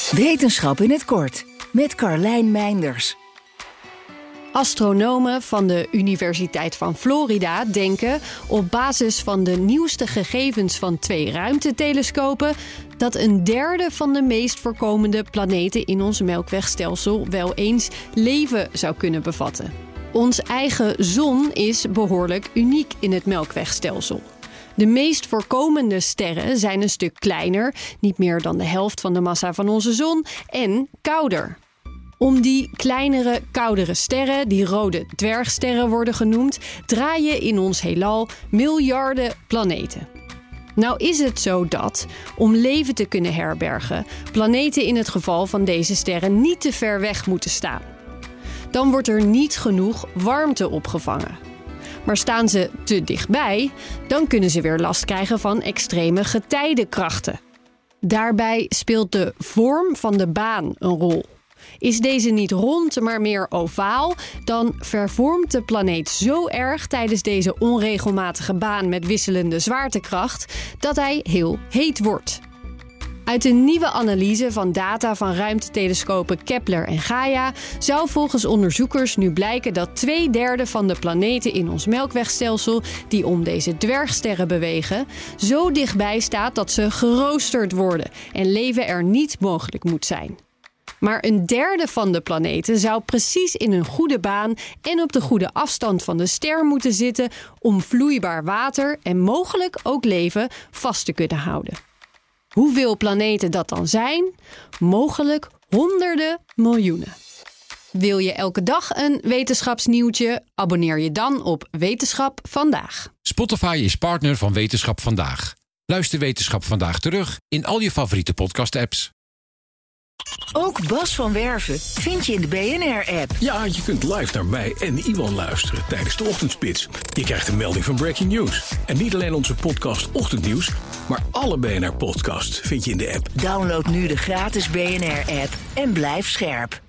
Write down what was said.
Wetenschap in het kort met Carlijn Meinders. Astronomen van de Universiteit van Florida denken op basis van de nieuwste gegevens van 2 ruimtetelescopen dat een derde van de meest voorkomende planeten in ons Melkwegstelsel wel eens leven zou kunnen bevatten. Ons eigen zon is behoorlijk uniek in het Melkwegstelsel. De meest voorkomende sterren zijn een stuk kleiner, niet meer dan de helft van de massa van onze zon, en kouder. Om die kleinere, koudere sterren, die rode dwergsterren worden genoemd, draaien in ons heelal miljarden planeten. Nou is het zo dat, om leven te kunnen herbergen, planeten in het geval van deze sterren niet te ver weg moeten staan. Dan wordt er niet genoeg warmte opgevangen. Maar staan ze te dichtbij, dan kunnen ze weer last krijgen van extreme getijdenkrachten. Daarbij speelt de vorm van de baan een rol. Is deze niet rond, maar meer ovaal, dan vervormt de planeet zo erg tijdens deze onregelmatige baan met wisselende zwaartekracht dat hij heel heet wordt. Uit een nieuwe analyse van data van ruimtetelescopen Kepler en Gaia zou volgens onderzoekers nu blijken dat 2/3 van de planeten in ons Melkwegstelsel die om deze dwergsterren bewegen, zo dichtbij staat dat ze geroosterd worden en leven er niet mogelijk moet zijn. Maar 1/3 van de planeten zou precies in een goede baan en op de goede afstand van de ster moeten zitten om vloeibaar water en mogelijk ook leven vast te kunnen houden. Hoeveel planeten dat dan zijn? Mogelijk honderden miljoenen. Wil je elke dag een wetenschapsnieuwtje? Abonneer je dan op Wetenschap Vandaag. Spotify is partner van Wetenschap Vandaag. Luister Wetenschap Vandaag terug in al je favoriete podcast-apps. Ook Bas van Werven vind je in de BNR-app. Ja, je kunt live naar mij en Iwan luisteren tijdens de ochtendspits. Je krijgt een melding van Breaking News. En niet alleen onze podcast Ochtendnieuws, maar alle BNR-podcasts vind je in de app. Download nu de gratis BNR-app en blijf scherp.